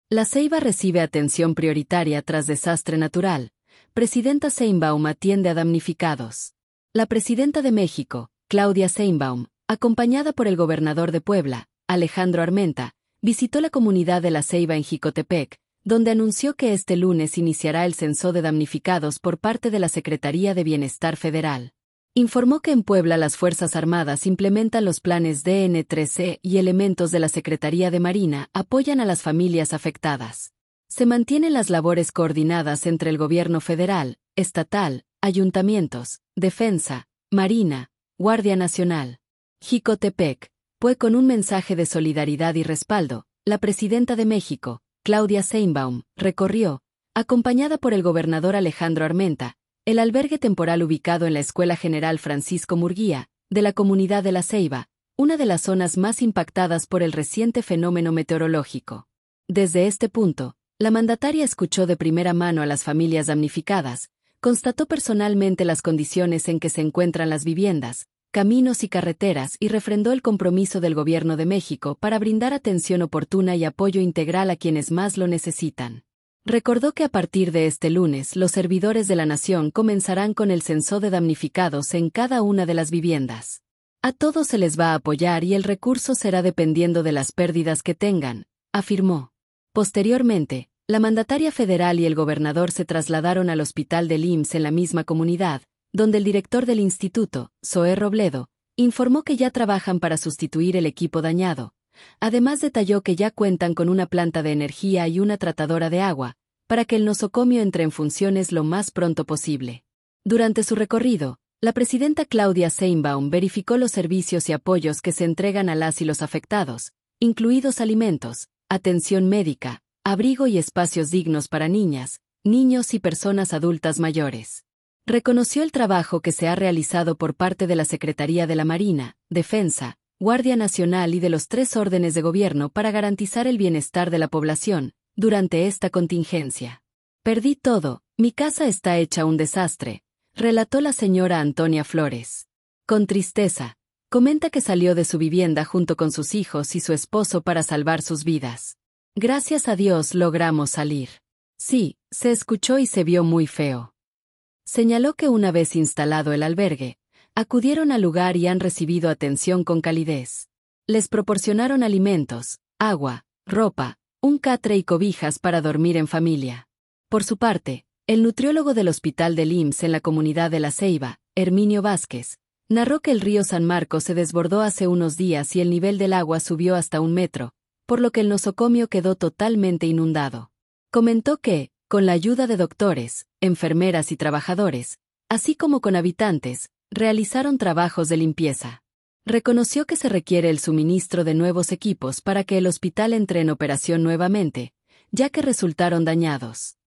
La Ceiba recibe atención prioritaria tras desastre natural. Presidenta Sheinbaum atiende a damnificados. La presidenta de México, Claudia Sheinbaum, acompañada por el gobernador de Puebla, Alejandro Armenta, visitó la comunidad de La Ceiba en Jicotepec, donde anunció que este lunes iniciará el censo de damnificados por parte de la Secretaría de Bienestar Federal. Informó que en Puebla las Fuerzas Armadas implementan los planes DN3C y elementos de la Secretaría de Marina apoyan a las familias afectadas. Se mantienen las labores coordinadas entre el gobierno federal, estatal, ayuntamientos, defensa, marina, Guardia Nacional. Jicotepec, pues con un mensaje de solidaridad y respaldo, la presidenta de México, Claudia Sheinbaum, recorrió, acompañada por el gobernador Alejandro Armenta, el albergue temporal ubicado en la Escuela General Francisco Murguía, de la comunidad de La Ceiba, una de las zonas más impactadas por el reciente fenómeno meteorológico. Desde este punto, la mandataria escuchó de primera mano a las familias damnificadas, constató personalmente las condiciones en que se encuentran las viviendas, caminos y carreteras y refrendó el compromiso del Gobierno de México para brindar atención oportuna y apoyo integral a quienes más lo necesitan. Recordó que a partir de este lunes los servidores de la nación comenzarán con el censo de damnificados en cada una de las viviendas. A todos se les va a apoyar y el recurso será dependiendo de las pérdidas que tengan, afirmó. Posteriormente, la mandataria federal y el gobernador se trasladaron al hospital del IMSS en la misma comunidad, donde el director del instituto, Zoé Robledo, informó que ya trabajan para sustituir el equipo dañado. Además detalló que ya cuentan con una planta de energía y una tratadora de agua, para que el nosocomio entre en funciones lo más pronto posible. Durante su recorrido, la presidenta Claudia Sheinbaum verificó los servicios y apoyos que se entregan a las y los afectados, incluidos alimentos, atención médica, abrigo y espacios dignos para niñas, niños y personas adultas mayores. Reconoció el trabajo que se ha realizado por parte de la Secretaría de la Marina, Defensa, Guardia Nacional y de los 3 órdenes de gobierno para garantizar el bienestar de la población durante esta contingencia. Perdí todo, mi casa está hecha un desastre, relató la señora Antonia Flores. Con tristeza, comenta que salió de su vivienda junto con sus hijos y su esposo para salvar sus vidas. Gracias a Dios logramos salir. Sí, se escuchó y se vio muy feo. Señaló que una vez instalado el albergue, acudieron al lugar y han recibido atención con calidez. Les proporcionaron alimentos, agua, ropa, un catre y cobijas para dormir en familia. Por su parte, el nutriólogo del hospital del IMSS en la comunidad de La Ceiba, Herminio Vázquez, narró que el río San Marcos se desbordó hace unos días y el nivel del agua subió hasta 1 metro, por lo que el nosocomio quedó totalmente inundado. Comentó que, con la ayuda de doctores, enfermeras y trabajadores, así como con habitantes, realizaron trabajos de limpieza. Reconoció que se requiere el suministro de nuevos equipos para que el hospital entre en operación nuevamente, ya que resultaron dañados.